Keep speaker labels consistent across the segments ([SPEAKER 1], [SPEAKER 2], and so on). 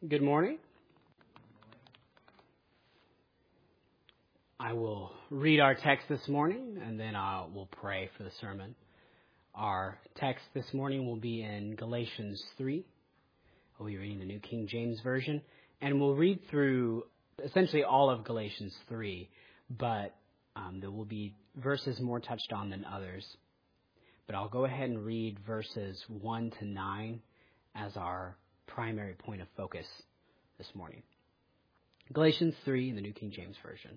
[SPEAKER 1] Good morning. I will read our text this morning, and then we'll pray for the sermon. Our text this morning will be in Galatians 3. We'll be reading the New King James Version, and we'll read through essentially all of Galatians 3, but there will be verses more touched on than others. But I'll go ahead and read verses 1 to 9 as our primary point of focus this morning. Galatians 3 in the New King James Version.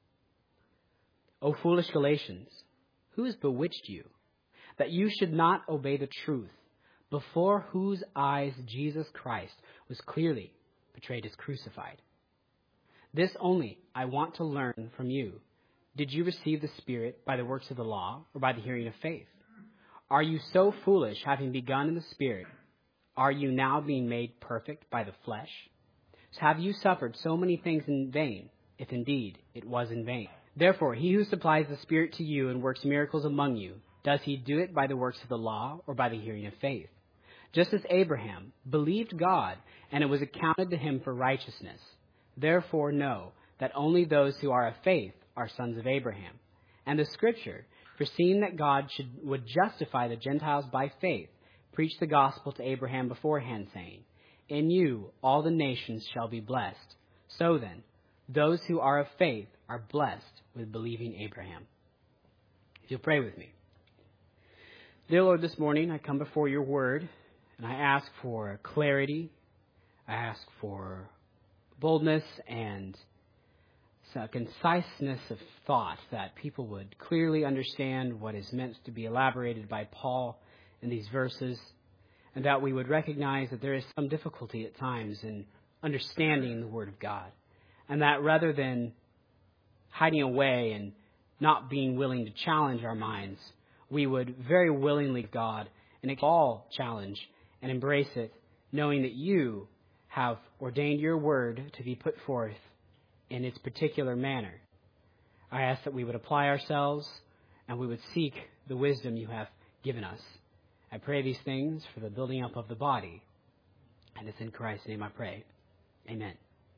[SPEAKER 1] O foolish Galatians, who has bewitched you, that you should not obey the truth, before whose eyes Jesus Christ was clearly portrayed as crucified? This only I want to learn from you. Did you receive the Spirit by the works of the law, or by the hearing of faith? Are you so foolish, having begun in the Spirit? Are you now being made perfect by the flesh? So have you suffered so many things in vain, if indeed it was in vain? Therefore, he who supplies the Spirit to you and works miracles among you, does he do it by the works of the law or by the hearing of faith? Just as Abraham believed God, and it was accounted to him for righteousness. Therefore know that only those who are of faith are sons of Abraham. And the Scripture, foreseeing that God would justify the Gentiles by faith, preached the gospel to Abraham beforehand, saying, in you all the nations shall be blessed. So then, those who are of faith are blessed with believing Abraham. If you'll pray with me. Dear Lord, this morning I come before your word, and I ask for clarity. I ask for boldness and conciseness of thought, that people would clearly understand what is meant to be elaborated by Paul in these verses, and that we would recognize that there is some difficulty at times in understanding the Word of God, and that rather than hiding away and not being willing to challenge our minds, we would very willingly, God, and all challenge and embrace it, knowing that you have ordained your Word to be put forth in its particular manner. I ask that we would apply ourselves and we would seek the wisdom you have given us. I pray these things for the building up of the body. And it's in Christ's name I pray. Amen.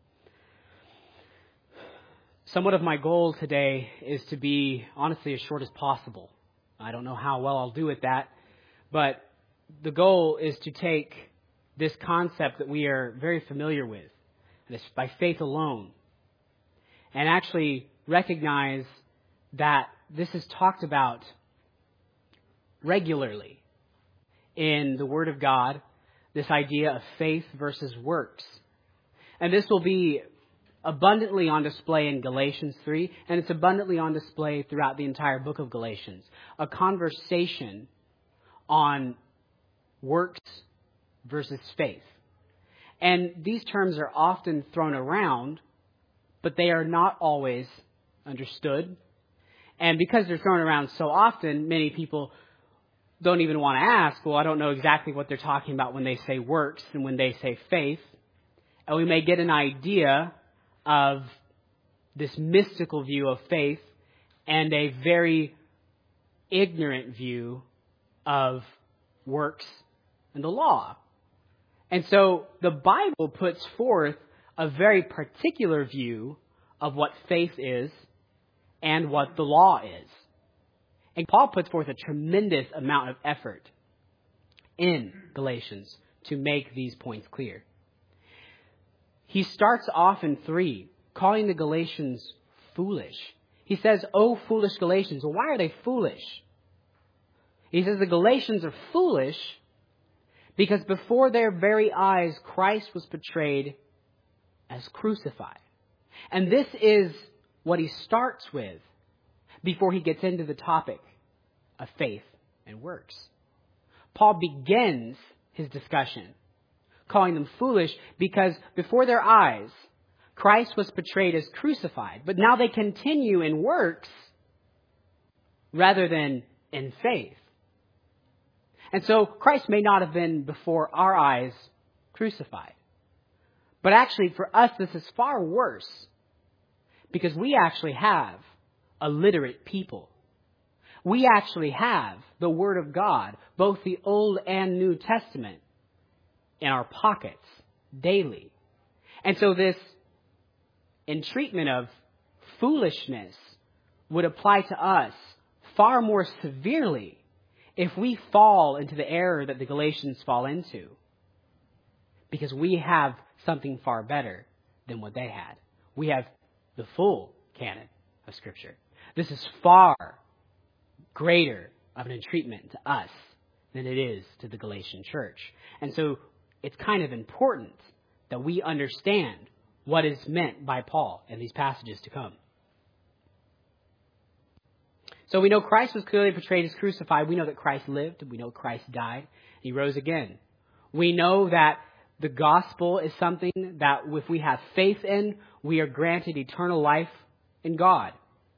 [SPEAKER 1] Somewhat of my goal today is to be, honestly, as short as possible. I don't know how well I'll do at that, but the goal is to take this concept that we are very familiar with, this by faith alone, and actually recognize that this is talked about regularly in the Word of God, this idea of faith versus works. And this will be abundantly on display in Galatians 3, and it's abundantly on display throughout the entire book of Galatians. A conversation on works versus faith. And these terms are often thrown around, but they are not always understood. And because they're thrown around so often, many people don't even want to ask, well, I don't know exactly what they're talking about when they say works and when they say faith. And we may get an idea of this mystical view of faith and a very ignorant view of works and the law. And so the Bible puts forth a very particular view of what faith is and what the law is. And Paul puts forth a tremendous amount of effort in Galatians to make these points clear. He starts off in 3, calling the Galatians foolish. He says, "Oh, foolish Galatians." Well, why are they foolish? He says the Galatians are foolish because before their very eyes, Christ was portrayed as crucified. And this is what he starts with before he gets into the topic of faith and works. Paul begins his discussion calling them foolish because before their eyes, Christ was portrayed as crucified. But now they continue in works rather than in faith. And so Christ may not have been before our eyes crucified. But actually for us, this is far worse because we actually have a literate people. We actually have the Word of God, both the Old and New Testament, in our pockets daily. And so this entreatment of foolishness would apply to us far more severely if we fall into the error that the Galatians fall into. Because we have something far better than what they had. We have the full canon of Scripture. This is far greater of an entreatment to us than it is to the Galatian church. And so it's kind of important that we understand what is meant by Paul in these passages to come. So we know Christ was clearly portrayed as crucified. We know that Christ lived. We know Christ died. He rose again. We know that the gospel is something that if we have faith in, we are granted eternal life in God.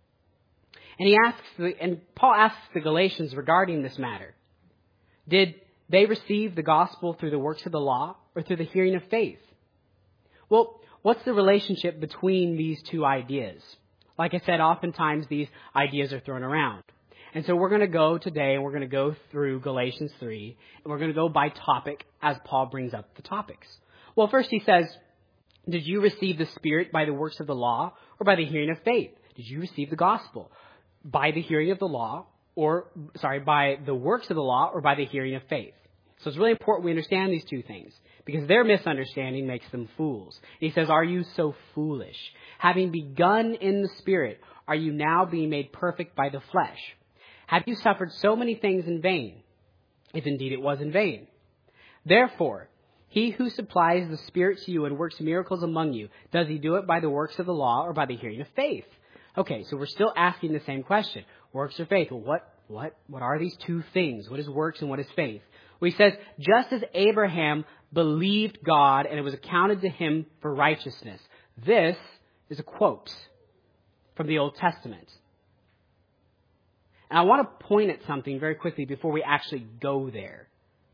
[SPEAKER 1] And Paul asks the Galatians regarding this matter. Did they receive the gospel through the works of the law or through the hearing of faith? Well, what's the relationship between these two ideas? Like I said, oftentimes these ideas are thrown around. And so we're going to go today and we're going to go through Galatians 3 and we're going to go by topic as Paul brings up the topics. Well, first he says, did you receive the Spirit by the works of the law or by the hearing of faith? Did you receive the gospel by the hearing of the law by the works of the law or by the hearing of faith? So it's really important we understand these two things because their misunderstanding makes them fools. And he says, are you so foolish? Having begun in the Spirit, are you now being made perfect by the flesh? Have you suffered so many things in vain, if indeed it was in vain? Therefore, he who supplies the Spirit to you and works miracles among you, does he do it by the works of the law or by the hearing of faith? Okay, so we're still asking the same question. Works or faith? Well, what are these two things? What is works and what is faith? Well, he says, just as Abraham believed God and it was accounted to him for righteousness. This is a quote from the Old Testament. And I want to point at something very quickly before we actually go there.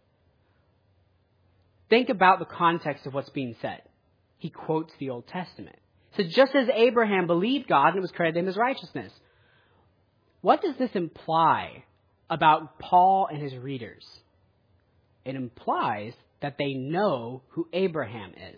[SPEAKER 1] Think about the context of what's being said. He quotes the Old Testament. So just as Abraham believed God and it was credited to him as righteousness. What does this imply about Paul and his readers? It implies that they know who Abraham is.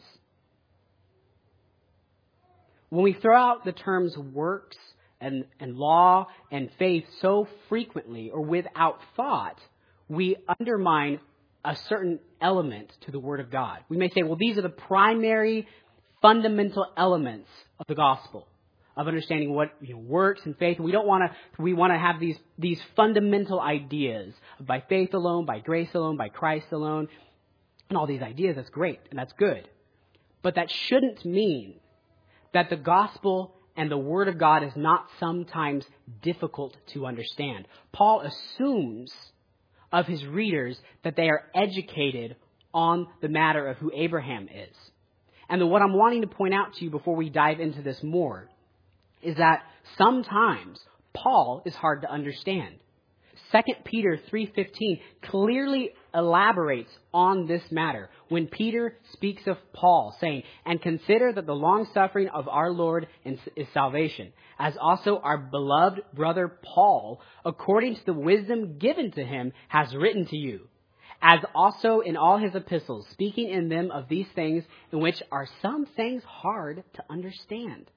[SPEAKER 1] When we throw out the terms works and law and faith so frequently or without thought, we undermine a certain element to the Word of God. We may say, well, these are the primary fundamental elements of the gospel, of understanding what works and faith. We want to have these fundamental ideas of by faith alone, by grace alone, by Christ alone, and all these ideas. That's great and that's good. But that shouldn't mean that the gospel and the Word of God is not sometimes difficult to understand. Paul assumes of his readers that they are educated on the matter of who Abraham is. And what I'm wanting to point out to you before we dive into this more is that sometimes Paul is hard to understand. 2 Peter 3:15 clearly elaborates on this matter when Peter speaks of Paul, saying, and consider that the long-suffering of our Lord is salvation, as also our beloved brother Paul, according to the wisdom given to him, has written to you, as also in all his epistles, speaking in them of these things, in which are some things hard to understand.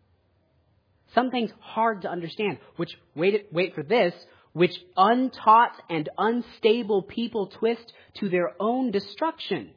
[SPEAKER 1] Some things hard to understand, which, wait for this, which untaught and unstable people twist to their own destruction,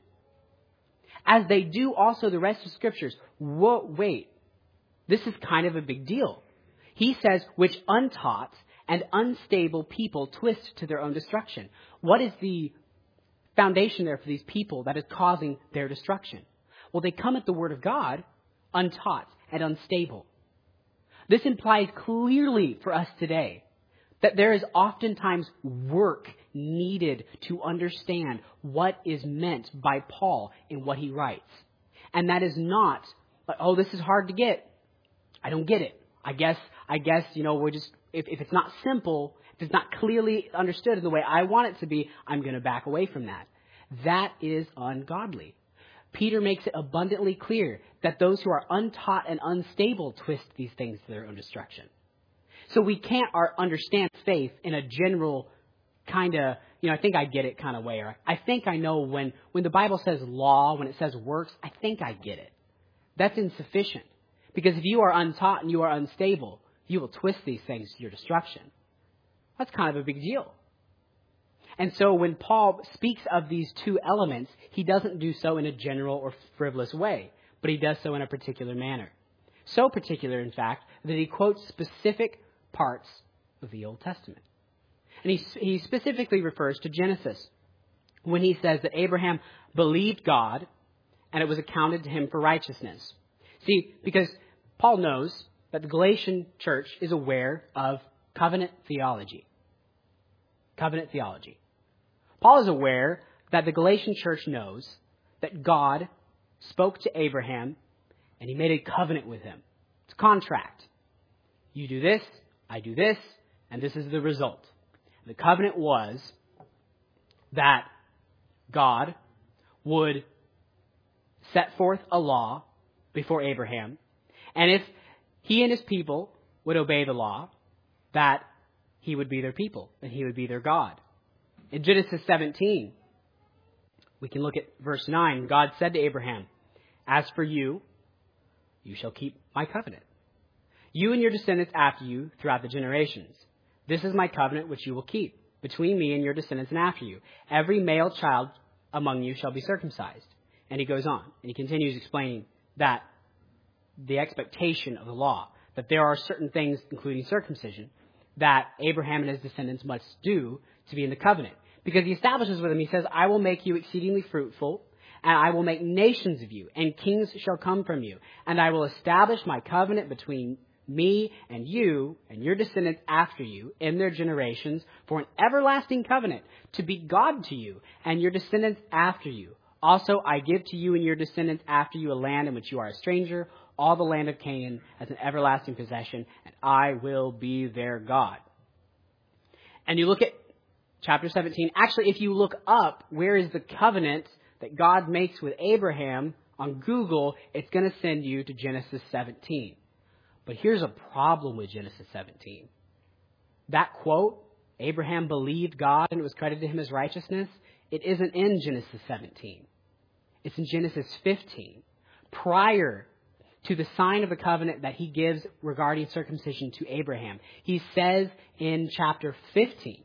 [SPEAKER 1] as they do also the rest of Scriptures. Wait, this is kind of a big deal. He says, which untaught and unstable people twist to their own destruction. What is the foundation there for these people that is causing their destruction? Well, they come at the Word of God untaught and unstable. This implies clearly for us today that there is oftentimes work needed to understand what is meant by Paul in what he writes. And that is not, oh, this is hard to get. I don't get it. I guess, we're just, if it's not simple, if it's not clearly understood in the way I want it to be, I'm going to back away from that. That is ungodly. Peter makes it abundantly clear that those who are untaught and unstable twist these things to their own destruction. So we can't understand faith in a general kind of, I think I get it kind of way. Or I think I know when the Bible says law, when it says works, I think I get it. that's insufficient. Because if you are untaught and you are unstable, you will twist these things to your destruction. That's kind of a big deal. And so when Paul speaks of these two elements, he doesn't do so in a general or frivolous way, but he does so in a particular manner. So particular, in fact, that he quotes specific parts of the Old Testament. And he specifically refers to Genesis when he says that Abraham believed God and it was accounted to him for righteousness. See, because Paul knows that the Galatian church is aware of covenant theology. Covenant theology. Paul is aware that the Galatian church knows that God spoke to Abraham and he made a covenant with him. It's a contract. You do this, I do this, and this is the result. The covenant was that God would set forth a law before Abraham, and if he and his people would obey the law, that he would be their people and he would be their God. In Genesis 17, we can look at verse 9. God said to Abraham, "As for you, you shall keep my covenant. You and your descendants after you throughout the generations. This is my covenant which you will keep between me and your descendants and after you. Every male child among you shall be circumcised." And he goes on and he continues explaining that the expectation of the law, that there are certain things, including circumcision, that Abraham and his descendants must do to be in the covenant. Because he establishes with him, he says, "I will make you exceedingly fruitful, and I will make nations of you, and kings shall come from you. And I will establish my covenant between me and you and your descendants after you in their generations for an everlasting covenant to be God to you and your descendants after you. Also, I give to you and your descendants after you a land in which you are a stranger, all the land of Canaan as an everlasting possession, and I will be their God." And you look at chapter 17. Actually, if you look up where is the covenant that God makes with Abraham on Google, it's going to send you to Genesis 17. But here's a problem with Genesis 17. That quote, Abraham believed God and it was credited to him as righteousness, it isn't in Genesis 17. It's in Genesis 15, prior to the sign of the covenant that he gives regarding circumcision to Abraham. He says in chapter 15,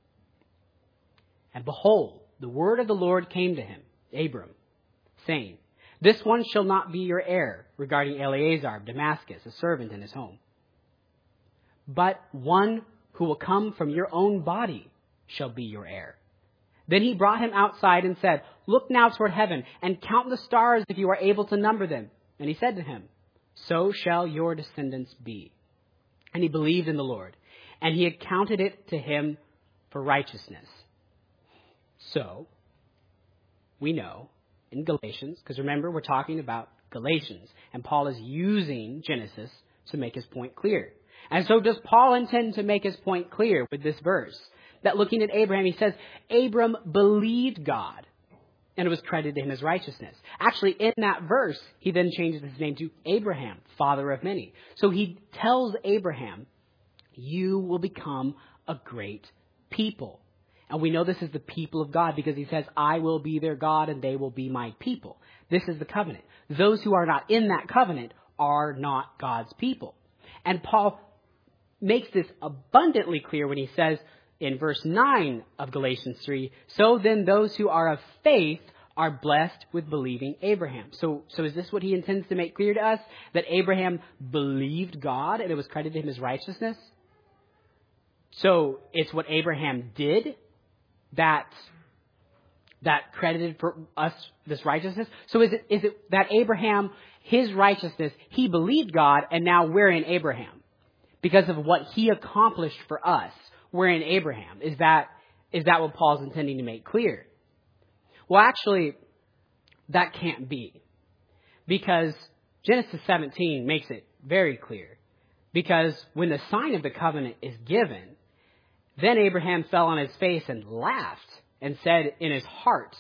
[SPEAKER 1] "And behold, the word of the Lord came to him, Abram, saying, This one shall not be your heir," regarding Eleazar of Damascus, a servant in his home, "but one who will come from your own body shall be your heir." Then he brought him outside and said, "Look now toward heaven and count the stars if you are able to number them." And he said to him, "So shall your descendants be." And he believed in the Lord, and he accounted it to him for righteousness. So, we know in Galatians, because remember, we're talking about Galatians, and Paul is using Genesis to make his point clear. And so does Paul intend to make his point clear with this verse, that looking at Abraham, he says, Abram believed God, and it was credited to him as righteousness. Actually, in that verse, he then changes his name to Abraham, father of many. So he tells Abraham, "You will become a great people." And we know this is the people of God because he says, "I will be their God and they will be my people." This is the covenant. Those who are not in that covenant are not God's people. And Paul makes this abundantly clear when he says in verse 9 of Galatians 3, "So then those who are of faith are blessed with believing Abraham." So is this what he intends to make clear to us? That Abraham believed God and it was credited to him as righteousness? So it's what Abraham did that credited for us this righteousness? So is it that Abraham, his righteousness, he believed God and now we're in Abraham because of what he accomplished for us? We're in Abraham. Is that what Paul's intending to make clear? Well, actually, that can't be, because Genesis 17 makes it very clear. Because when the sign of the covenant is given, then Abraham fell on his face and laughed and said in his heart,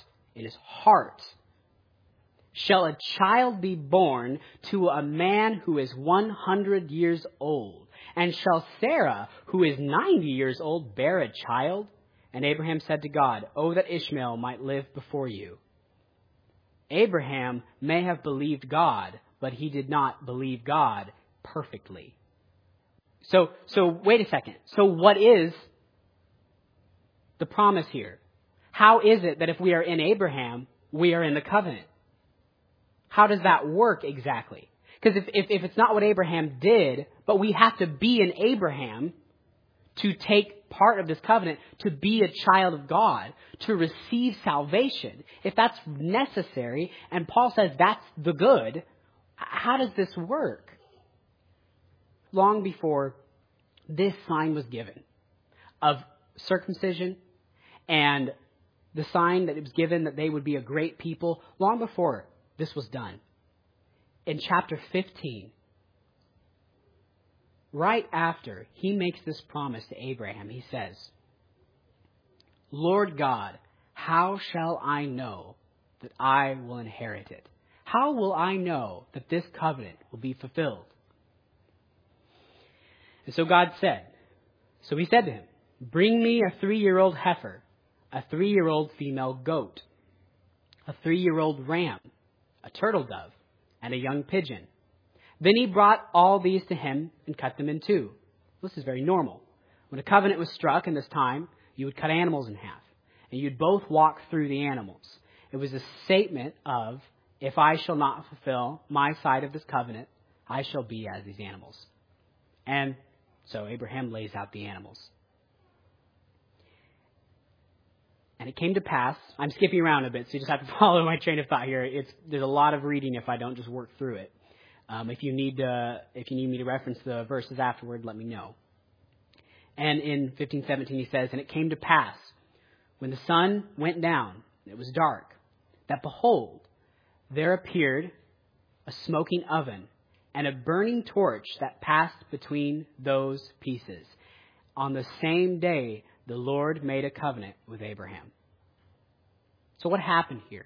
[SPEAKER 1] "Shall a child be born to a man who is 100 years old? And shall Sarah, who is 90 years old, bear a child?" And Abraham said to God, "Oh, that Ishmael might live before you." Abraham may have believed God, but he did not believe God perfectly. So wait a second. So what is the promise here? How is it that if we are in Abraham, we are in the covenant? How does that work exactly? Because if it's not what Abraham did, but we have to be in Abraham to take part of this covenant, to be a child of God, to receive salvation, if that's necessary, and Paul says that's the good, how does this work? Long before this sign was given of circumcision and the sign that it was given that they would be a great people, long before this was done, in chapter 15, right after he makes this promise to Abraham, he says, Lord God, how shall I know that I will inherit it? How will I know that this covenant will be fulfilled? And so God said, so he said to him, bring me a 3-year-old heifer, a 3-year-old female goat, a 3-year-old ram, a turtle dove, and a young pigeon. Then he brought all these to him and cut them in two. This is very normal. When a covenant was struck in this time, you would cut animals in half, and you'd both walk through the animals. It was a statement of, if I shall not fulfill my side of this covenant, I shall be as these animals. And so Abraham lays out the animals. And it came to pass, I'm skipping around a bit, so you just have to follow my train of thought here. There's a lot of reading if I don't just work through it. If you need me to reference the verses afterward, let me know. And in 15:17 he says, and it came to pass, when the sun went down, it was dark, that behold, there appeared a smoking oven and a burning torch that passed between those pieces. On the same day, the Lord made a covenant with Abraham. So what happened here?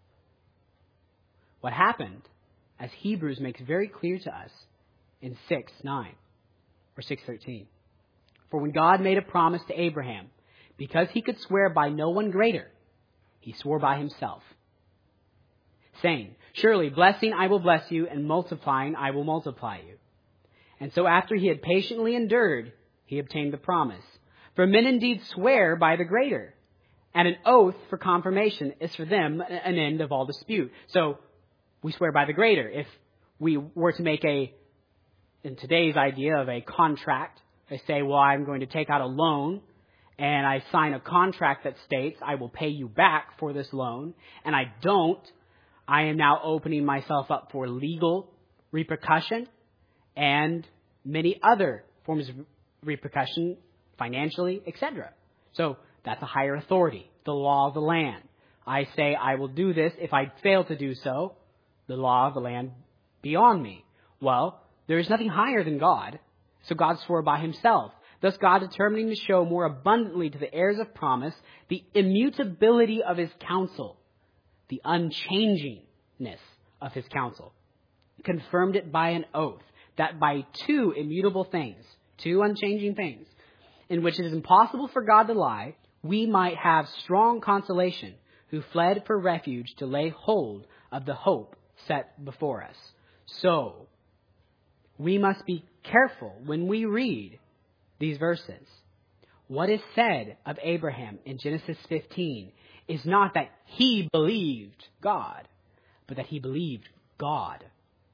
[SPEAKER 1] What happened, as Hebrews makes very clear to us in 6:9 or 6:13. For when God made a promise to Abraham, because he could swear by no one greater, he swore by himself, saying, surely blessing I will bless you, and multiplying I will multiply you. And so after he had patiently endured, he obtained the promise. For men indeed swear by the greater, and an oath for confirmation is for them an end of all dispute. So we swear by the greater. If we were to make in today's idea of a contract, I say, well, I'm going to take out a loan, and I sign a contract that states I will pay you back for this loan, and I don't, I am now opening myself up for legal repercussion and many other forms of repercussion, financially, etc. So that's a higher authority, the law of the land. I say I will do this. If I fail to do so, the law of the land be on me. Well, there is nothing higher than God, so God swore by himself. Thus God determining to show more abundantly to the heirs of promise the immutability of his counsel, the unchangingness of his counsel, confirmed it by an oath, that by two immutable things, two unchanging things, in which it is impossible for God to lie, we might have strong consolation, who fled for refuge to lay hold of the hope set before us. So, we must be careful when we read these verses. What is said of Abraham in Genesis 15 is not that he believed God, but that he believed God.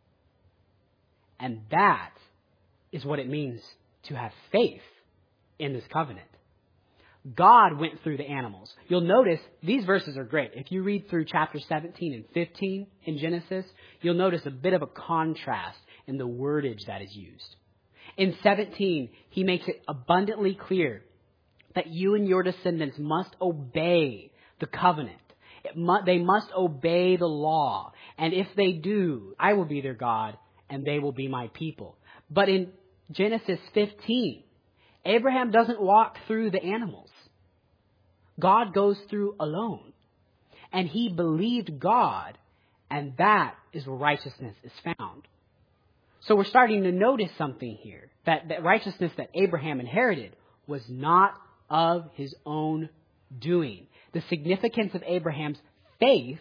[SPEAKER 1] And that is what it means to have faith in this covenant. God went through the animals. You'll notice these verses are great. If you read through chapter 17 and 15 in Genesis, you'll notice a bit of a contrast in the wordage that is used. In 17, he makes it abundantly clear that you and your descendants must obey the covenant. They must obey the law. And if they do, I will be their God and they will be my people. But in Genesis 15, Abraham doesn't walk through the animals. God goes through alone. And he believed God, and that is where righteousness is found. So we're starting to notice something here, that righteousness that Abraham inherited was not of his own doing. The significance of Abraham's faith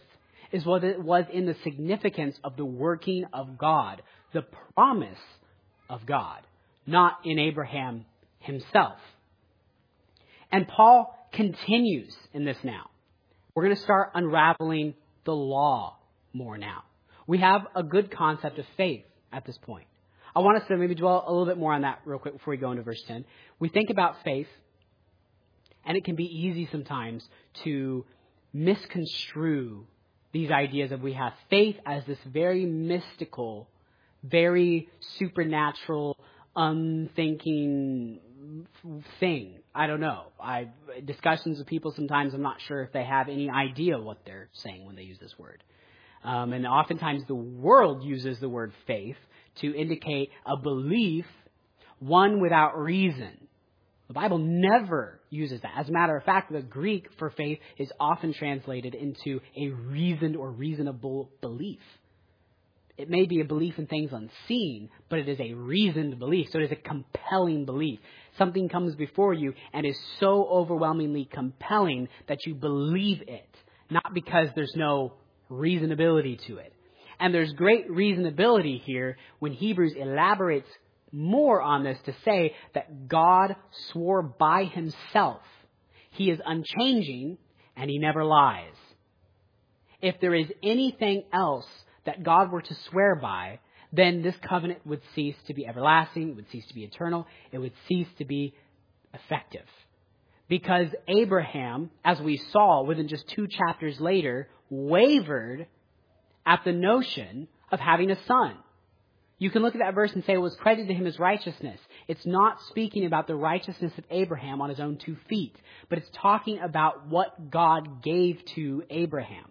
[SPEAKER 1] is what it was in the significance of the working of God, the promise of God, not in Abraham himself. And Paul continues in this now. We're going to start unraveling the law more now. We have a good concept of faith at this point. I want us to maybe dwell a little bit more on that real quick before we go into verse 10. We think about faith, and it can be easy sometimes to misconstrue these ideas of we have faith as this very mystical, very supernatural, unthinking thing. I don't know. Discussions with people sometimes I'm not sure if they have any idea what they're saying when they use this word. And oftentimes the world uses the word faith to indicate a belief, one without reason. The Bible never uses that. As a matter of fact, the Greek for faith is often translated into a reasoned or reasonable belief. It may be a belief in things unseen, but it is a reasoned belief. So it is a compelling belief. Something comes before you and is so overwhelmingly compelling that you believe it, not because there's no reasonability to it. And there's great reasonability here when Hebrews elaborates more on this to say that God swore by himself. He is unchanging and he never lies. If there is anything else that God were to swear by, then this covenant would cease to be everlasting, it would cease to be eternal, it would cease to be effective. Because Abraham, as we saw within just 2 chapters later, wavered at the notion of having a son. You can look at that verse and say it was credited to him as righteousness. It's not speaking about the righteousness of Abraham on his own 2 feet, but it's talking about what God gave to Abraham.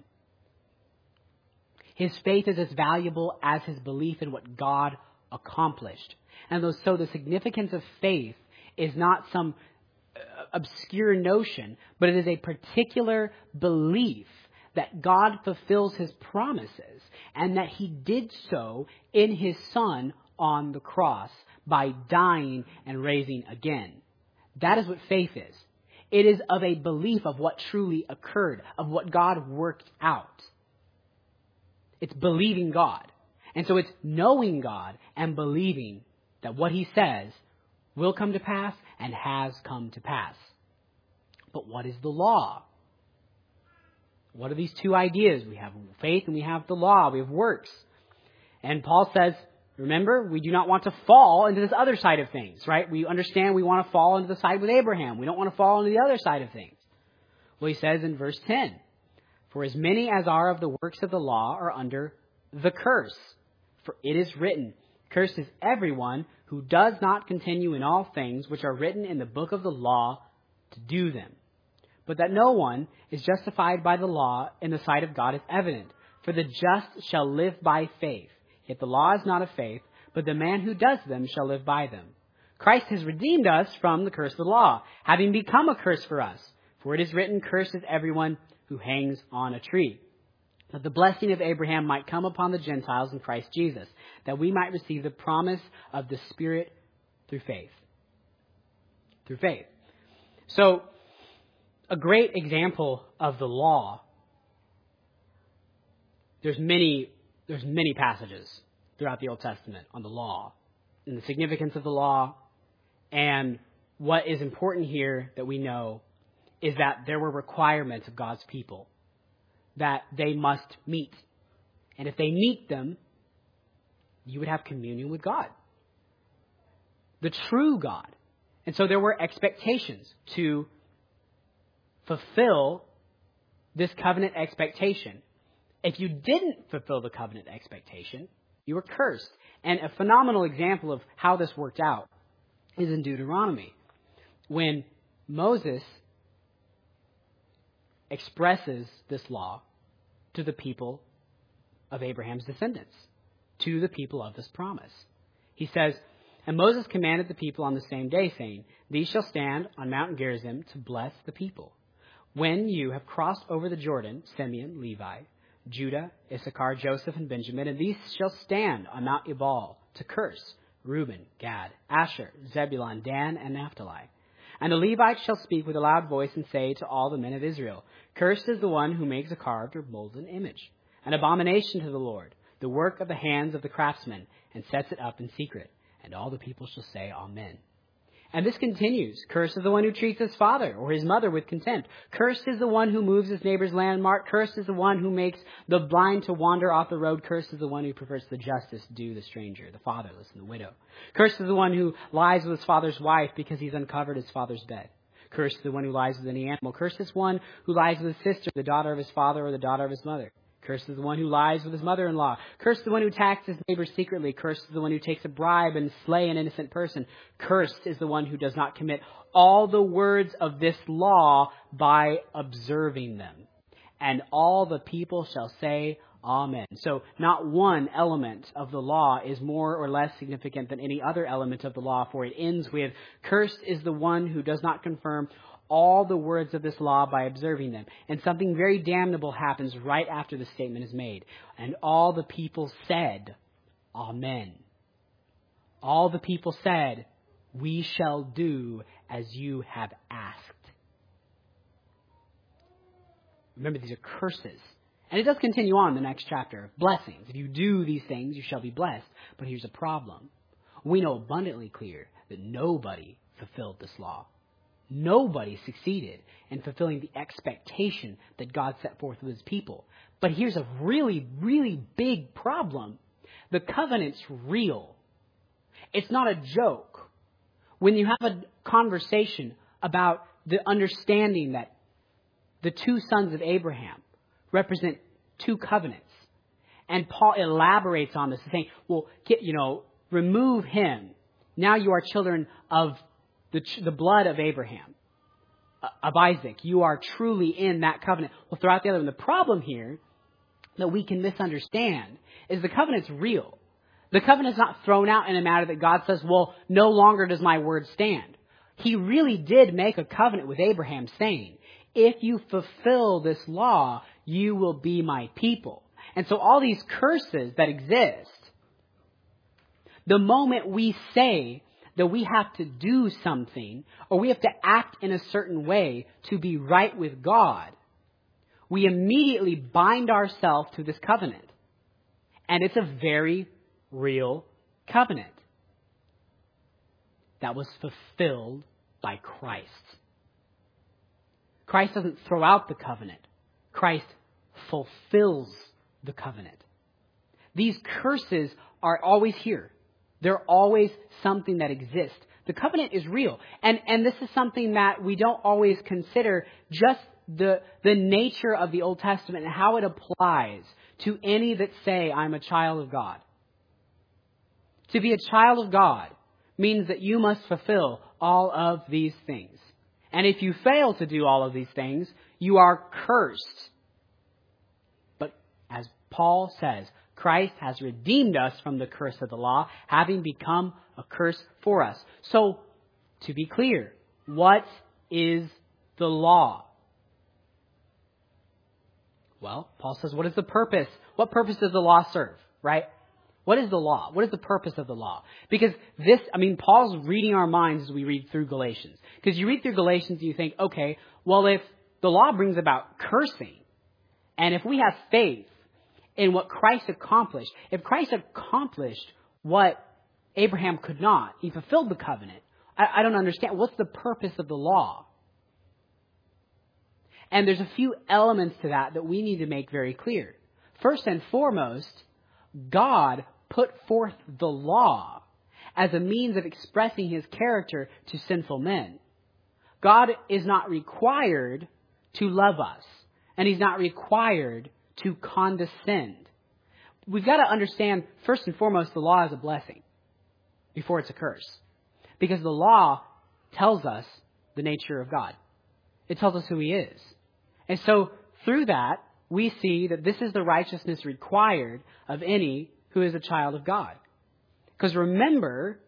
[SPEAKER 1] His faith is as valuable as his belief in what God accomplished. And so the significance of faith is not some obscure notion, but it is a particular belief that God fulfills his promises and that he did so in his Son on the cross by dying and raising again. That is what faith is. It is of a belief of what truly occurred, of what God worked out. It's believing God. And so it's knowing God and believing that what he says will come to pass and has come to pass. But what is the law? What are these 2 ideas? We have faith and we have the law. We have works. And Paul says, remember, we do not want to fall into this other side of things, right? We understand we want to fall into the side with Abraham. We don't want to fall into the other side of things. Well, he says in verse 10, for as many as are of the works of the law are under the curse. For it is written, cursed is everyone who does not continue in all things which are written in the book of the law to do them. But that no one is justified by the law in the sight of God is evident. For the just shall live by faith. Yet the law is not of faith, but the man who does them shall live by them. Christ has redeemed us from the curse of the law, having become a curse for us. For it is written, cursed is everyone who hangs on a tree. That the blessing of Abraham might come upon the Gentiles in Christ Jesus, that we might receive the promise of the Spirit through faith. Through faith. So, a great example of the law, there's many passages throughout the Old Testament on the law and the significance of the law. And what is important here that we know is that there were requirements of God's people that they must meet. And if they meet them, you would have communion with God, the true God. And so there were expectations to fulfill this covenant expectation. If you didn't fulfill the covenant expectation, you were cursed. And a phenomenal example of how this worked out is in Deuteronomy, when Moses expresses this law to the people of Abraham's descendants, to the people of this promise. He says, and Moses commanded the people on the same day, saying, these shall stand on Mount Gerizim to bless the people. When you have crossed over the Jordan, Simeon, Levi, Judah, Issachar, Joseph, and Benjamin, and these shall stand on Mount Ebal to curse Reuben, Gad, Asher, Zebulun, Dan, and Naphtali. And the Levites shall speak with a loud voice and say to all the men of Israel, cursed is the one who makes a carved or molten image. an abomination to the Lord, the work of the hands of the craftsman, and sets it up in secret. And all the people shall say, Amen. And this continues. Cursed is the one who treats his father or his mother with contempt. Cursed is the one who moves his neighbor's landmark. Cursed is the one who makes the blind to wander off the road. Cursed is the one who prefers the justice due the stranger, the fatherless, and the widow. Cursed is the one who lies with his father's wife because he's uncovered his father's bed. Cursed is the one who lies with any animal. Cursed is one who lies with his sister, the daughter of his father, or the daughter of his mother. Cursed is the one who lies with his mother-in-law. Cursed is the one who attacks his neighbor secretly. Cursed is the one who takes a bribe and slay an innocent person. Cursed is the one who does not commit all the words of this law by observing them. And all the people shall say, Amen. So not one element of the law is more or less significant than any other element of the law, for it ends with, cursed is the one who does not confirm all the words of this law by observing them. And something very damnable happens right after the statement is made. And all the people said, Amen. All the people said, we shall do as you have asked. Remember, these are curses. And it does continue on in the next chapter. Blessings. If you do these things, you shall be blessed. But here's a problem. We know abundantly clear that nobody fulfilled this law. Nobody succeeded in fulfilling the expectation that God set forth with his people. But here's a really, really big problem. The covenant's real. It's not a joke. When you have a conversation about the understanding that the two sons of Abraham represent two covenants, and Paul elaborates on this, saying, well, remove him. Now you are children of the blood of Abraham, of Isaac. You are truly in that covenant. Well, throughout the other one, the problem here that we can misunderstand is the covenant's real. The covenant is not thrown out in a matter that God says, well, no longer does my word stand. He really did make a covenant with Abraham saying, if you fulfill this law, you will be my people. And so all these curses that exist, the moment we say that we have to do something or we have to act in a certain way to be right with God, we immediately bind ourselves to this covenant. And it's a very real covenant that was fulfilled by Christ. Christ doesn't throw out the covenant. Christ fulfills the covenant. These curses are always here. They're always something that exists. The covenant is real. And this is something that we don't always consider, just the nature of the Old Testament and how it applies to any that say, I'm a child of God. To be a child of God means that you must fulfill all of these things. And if you fail to do all of these things, you are cursed. But as Paul says, Christ has redeemed us from the curse of the law, having become a curse for us. So, to be clear, what is the law? Well, Paul says, what is the purpose? What purpose does the law serve, right? What is the law? What is the purpose of the law? Because Paul's reading our minds as we read through Galatians. Because you read through Galatians and you think, okay, well, if the law brings about cursing, and if we have faith in what Christ accomplished, if Christ accomplished what Abraham could not, he fulfilled the covenant, I don't understand. What's the purpose of the law? And there's a few elements to that we need to make very clear. First and foremost, God put forth the law as a means of expressing his character to sinful men. God is not required to love us, and he's not required to condescend. We've got to understand, first and foremost, the law is a blessing before it's a curse. Because the law tells us the nature of God. It tells us who he is. And so through that, we see that this is the righteousness required of any who is a child of God. Because remember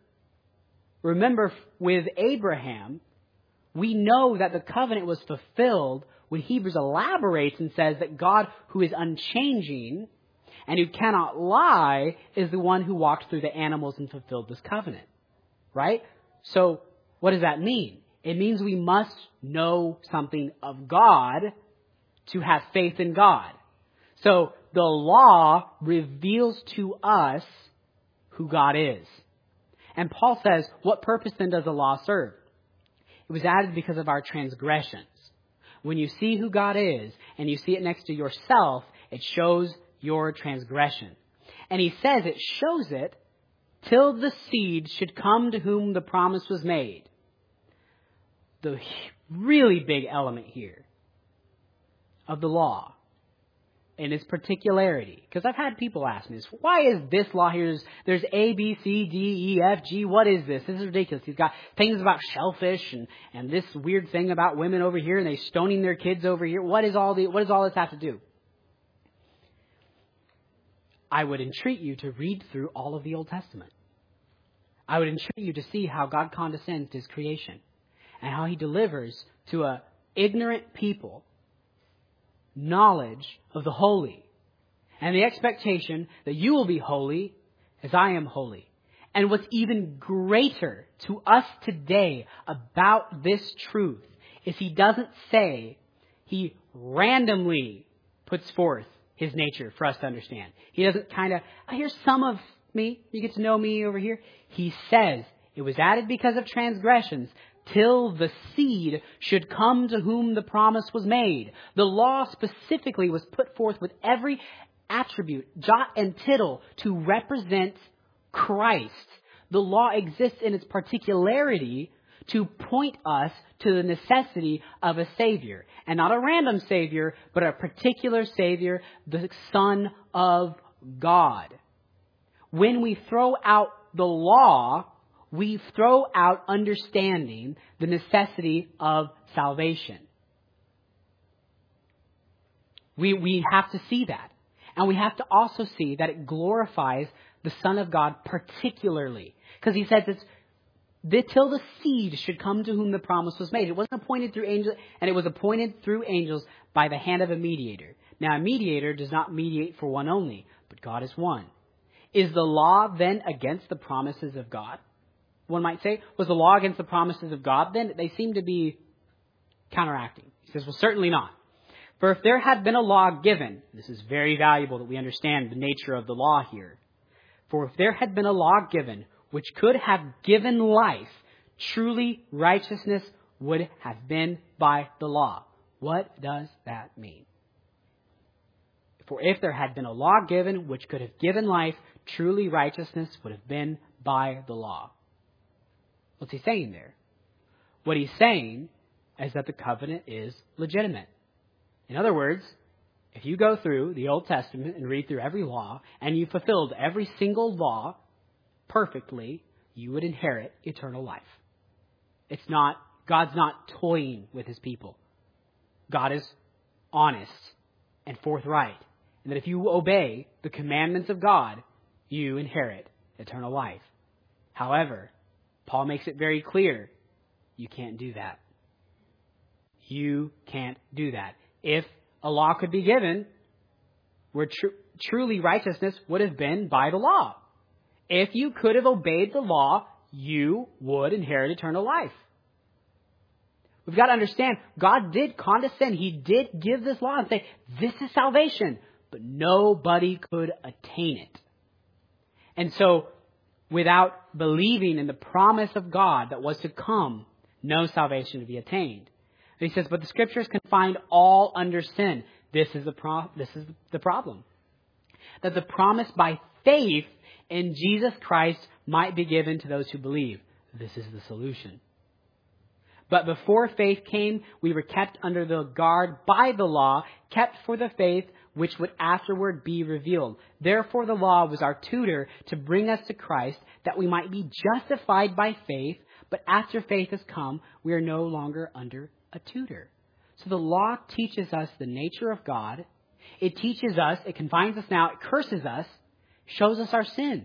[SPEAKER 1] with Abraham, we know that the covenant was fulfilled when Hebrews elaborates and says that God, who is unchanging and who cannot lie, is the one who walked through the animals and fulfilled this covenant. Right? So what does that mean? It means we must know something of God to have faith in God. So the law reveals to us who God is. And Paul says, what purpose then does the law serve? It was added because of our transgressions. When you see who God is and you see it next to yourself, it shows your transgression. And he says it shows it till the seed should come to whom the promise was made. The really big element here of the law and its particularity. Because I've had people ask me this. Why is this law here? There's A, B, C, D, E, F, G. What is this? This is ridiculous. He's got things about shellfish and this weird thing about women over here and they stoning their kids over here. What does all this have to do? I would entreat you to read through all of the Old Testament. I would entreat you to see how God condescends to his creation and how he delivers to an ignorant people knowledge of the holy and the expectation that you will be holy as I am holy. And what's even greater to us today about this truth is he doesn't say, he randomly puts forth his nature for us to understand. He doesn't kind of, here's some of me, you get to know me over here. He says, it was added because of transgressions, till the seed should come to whom the promise was made. The law specifically was put forth with every attribute, jot and tittle, to represent Christ. The law exists in its particularity to point us to the necessity of a Savior. And not a random Savior, but a particular Savior, the Son of God. When we throw out the law, we throw out understanding the necessity of salvation. We have to see that. And we have to also see that it glorifies the Son of God particularly. Because he says it's till the seed should come to whom the promise was made. It wasn't appointed through angels, and it was appointed through angels by the hand of a mediator. Now, a mediator does not mediate for one only, but God is one. Is the law then against the promises of God? One might say, was the law against the promises of God? Then they seem to be counteracting. He says, well, certainly not. For if there had been a law given, this is very valuable that we understand the nature of the law here. For if there had been a law given which could have given life, truly righteousness would have been by the law. What does that mean? For if there had been a law given which could have given life, truly righteousness would have been by the law. What's he saying there? What he's saying is that the covenant is legitimate. In other words, if you go through the Old Testament and read through every law, and you fulfilled every single law perfectly, you would inherit eternal life. God's not toying with his people. God is honest and forthright. And that if you obey the commandments of God, you inherit eternal life. However, Paul makes it very clear, you can't do that. You can't do that. If a law could be given, where truly righteousness would have been by the law. If you could have obeyed the law, you would inherit eternal life. We've got to understand, God did condescend. He did give this law and say, this is salvation. But nobody could attain it. And so, without believing in the promise of God that was to come, no salvation to be attained. And he says, but the Scriptures can find all under sin. This is the problem. That the promise by faith in Jesus Christ might be given to those who believe. This is the solution. But before faith came, we were kept under the guard by the law, kept for the faith which would afterward be revealed. Therefore the law was our tutor to bring us to Christ, that we might be justified by faith. But after faith has come, we are no longer under a tutor. So the law teaches us the nature of God. It teaches us, it confines us now, it curses us, shows us our sin.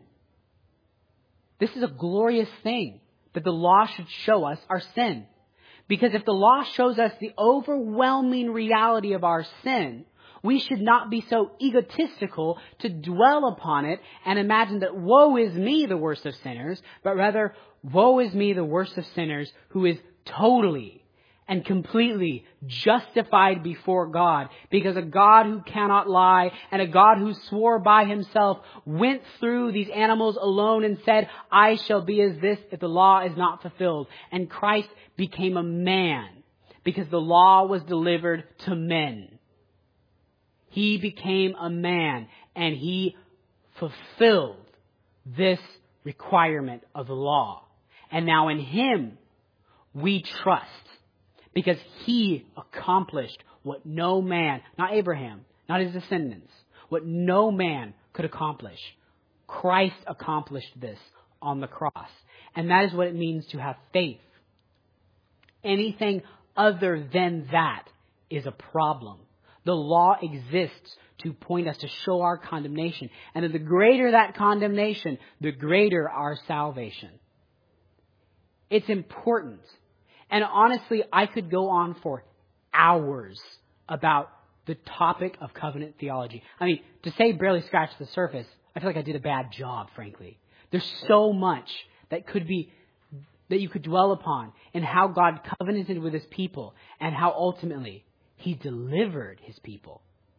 [SPEAKER 1] This is a glorious thing, that the law should show us our sin. Because if the law shows us the overwhelming reality of our sin, we should not be so egotistical to dwell upon it and imagine that woe is me, the worst of sinners, but rather woe is me, the worst of sinners, who is totally and completely justified before God, because a God who cannot lie and a God who swore by himself went through these animals alone and said, I shall be as this if the law is not fulfilled. And Christ became a man because the law was delivered to men. He became a man and he fulfilled this requirement of the law. And now in him we trust, because he accomplished what no man, not Abraham, not his descendants, what no man could accomplish. Christ accomplished this on the cross. And that is what it means to have faith. Anything other than that is a problem. The law exists to point us, to show our condemnation. And the greater that condemnation, the greater our salvation. It's important. And honestly, I could go on for hours about the topic of covenant theology. I mean, to say barely scratch the surface, I feel like I did a bad job, frankly. There's so much that you could dwell upon in how God covenanted with his people and how ultimately he delivered his people.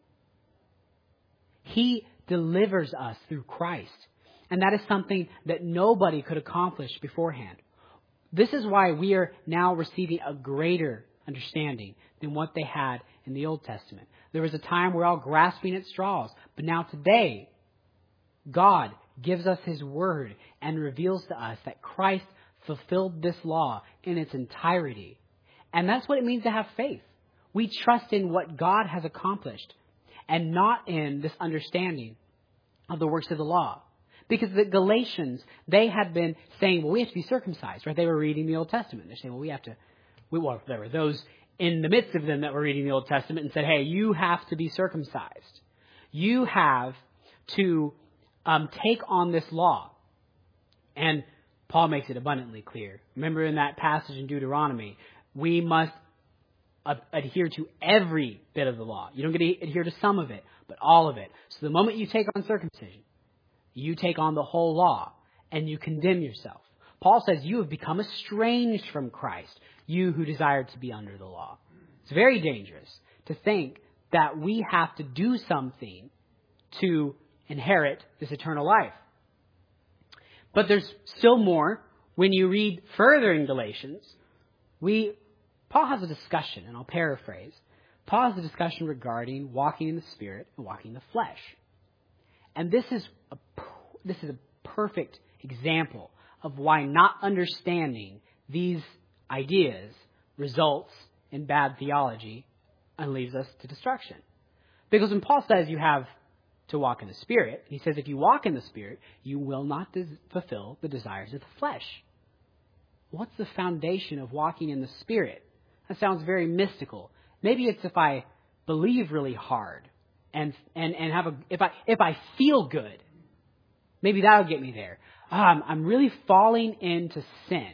[SPEAKER 1] He delivers us through Christ. And that is something that nobody could accomplish beforehand. This is why we are now receiving a greater understanding than what they had in the Old Testament. There was a time we're all grasping at straws. But now today, God gives us his word and reveals to us that Christ fulfilled this law in its entirety. And that's what it means to have faith. We trust in what God has accomplished and not in this understanding of the works of the law. Because the Galatians, they had been saying, well, we have to be circumcised, right? They were reading the Old Testament. They're saying, well, there were those in the midst of them that were reading the Old Testament and said, hey, you have to be circumcised. You have to take on this law. And Paul makes it abundantly clear. Remember in that passage in Deuteronomy, we must adhere to every bit of the law. You don't get to adhere to some of it, but all of it. So the moment you take on circumcision, you take on the whole law and you condemn yourself. Paul says you have become estranged from Christ, you who desired to be under the law. It's very dangerous to think that we have to do something to inherit this eternal life. But there's still more. When you read further in Galatians, Paul has a discussion, and I'll paraphrase. Paul has a discussion regarding walking in the Spirit and walking in the flesh. And this is a perfect example of why not understanding these ideas results in bad theology and leads us to destruction. Because when Paul says you have to walk in the Spirit, he says if you walk in the Spirit, you will not fulfill the desires of the flesh. What's the foundation of walking in the Spirit? That sounds very mystical. Maybe it's if I believe really hard and if I feel good, maybe that'll get me there. I'm really falling into sin.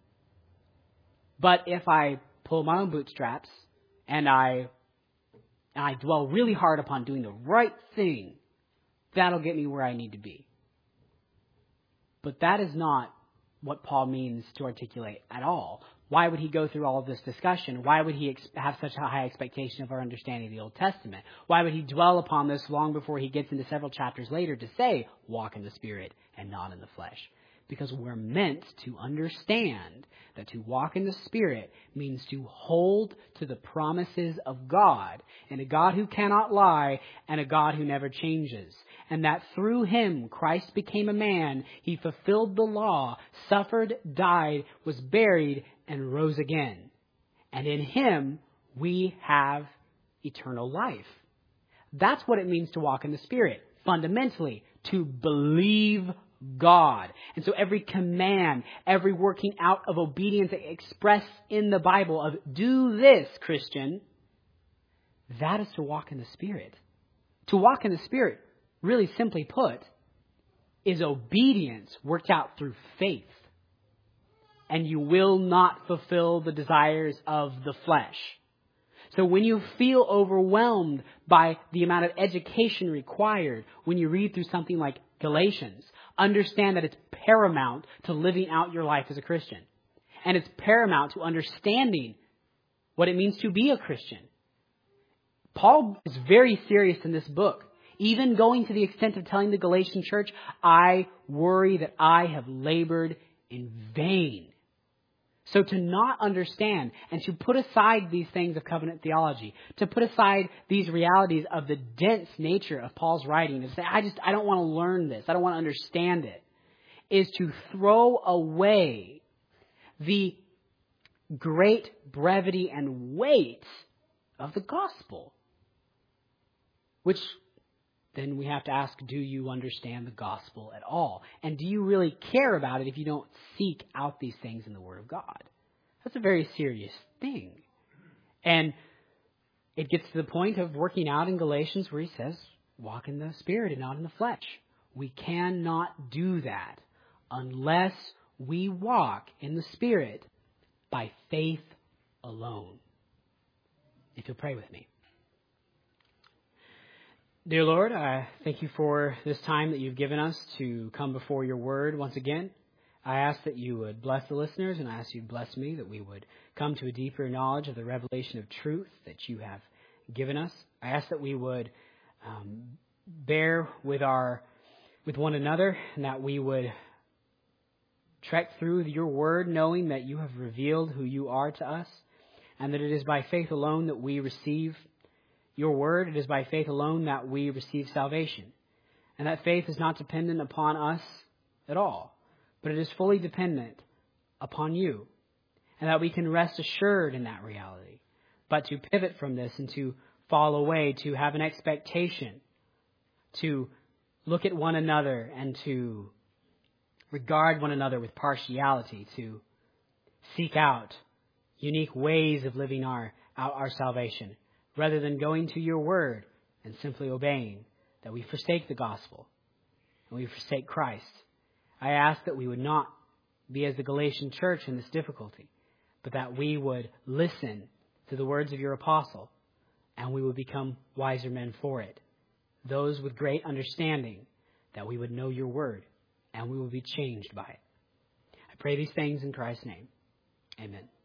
[SPEAKER 1] But if I pull my own bootstraps and I dwell really hard upon doing the right thing, that'll get me where I need to be. But that is not what Paul means to articulate at all. Why would he go through all of this discussion? Why would he have such a high expectation of our understanding of the Old Testament? Why would he dwell upon this long before he gets into several chapters later to say, walk in the Spirit and not in the flesh? Because we're meant to understand that to walk in the Spirit means to hold to the promises of God, and a God who cannot lie, and a God who never changes. And that through him, Christ became a man. He fulfilled the law, suffered, died, was buried, and rose again. And in him, we have eternal life. That's what it means to walk in the Spirit. Fundamentally, to believe God. And so every command, every working out of obedience expressed in the Bible of do this, Christian, that is to walk in the Spirit. To walk in the Spirit, really simply put, is obedience worked out through faith. And you will not fulfill the desires of the flesh. So when you feel overwhelmed by the amount of education required when you read through something like Galatians, understand that it's paramount to living out your life as a Christian. And it's paramount to understanding what it means to be a Christian. Paul is very serious in this book, even going to the extent of telling the Galatian church, I worry that I have labored in vain. So to not understand and to put aside these things of covenant theology, to put aside these realities of the dense nature of Paul's writing, to say, I don't want to learn this, I don't want to understand it, is to throw away the great brevity and weight of the gospel. Which then we have to ask, do you understand the gospel at all? And do you really care about it if you don't seek out these things in the Word of God? That's a very serious thing. And it gets to the point of working out in Galatians where he says, walk in the Spirit and not in the flesh. We cannot do that unless we walk in the Spirit by faith alone. If you'll pray with me. Dear Lord, I thank you for this time that you've given us to come before your word once again. I ask that you would bless the listeners, and I ask you to bless me, that we would come to a deeper knowledge of the revelation of truth that you have given us. I ask that we would bear with one another, and that we would trek through your word knowing that you have revealed who you are to us, and that it is by faith alone that we receive your word. It is by faith alone that we receive salvation. And that faith is not dependent upon us at all, but it is fully dependent upon you. And that we can rest assured in that reality. But to pivot from this and to fall away, to have an expectation, to look at one another and to regard one another with partiality, to seek out unique ways of living our salvation, rather than going to your word and simply obeying, that we forsake the gospel and we forsake Christ. I ask that we would not be as the Galatian church in this difficulty, but that we would listen to the words of your apostle and we would become wiser men for it. Those with great understanding, that we would know your word and we will be changed by it. I pray these things in Christ's name. Amen.